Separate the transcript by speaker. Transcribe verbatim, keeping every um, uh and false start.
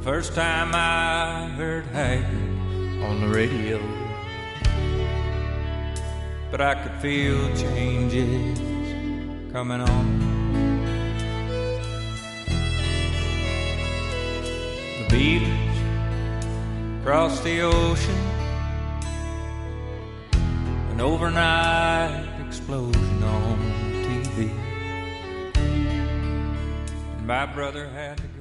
Speaker 1: First time I heard Haggard on the radio, but I could feel changes coming on. The Beatles crossed the ocean, an overnight explosion on T V, and my brother had to